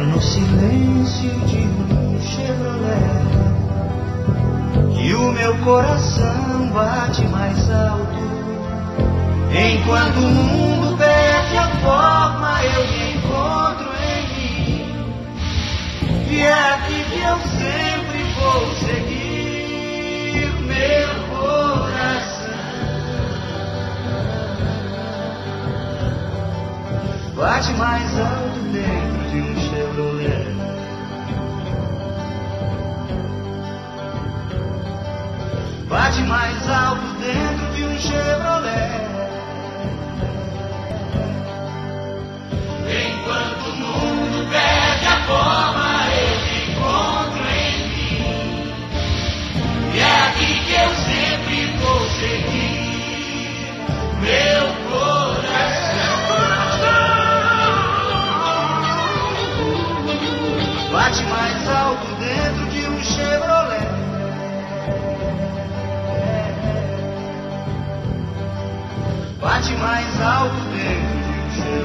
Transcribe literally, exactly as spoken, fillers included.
no silêncio de um Chevrolet que o meu coração bate mais alto. Enquanto o mundo perde a forma, eu me encontro em mim. E é aqui que eu sempre vou seguir meu coração. Bate mais alto dentro de um Chevrolet. Bate mais alto dentro de um Chevrolet. Enquanto o mundo perde a forma, eu me encontro em mim. E é aqui que eu sempre vou seguir meu coração. Bate mais alto dentro de um Chevrolet. Bate mais alto dentro de um Chevrolet.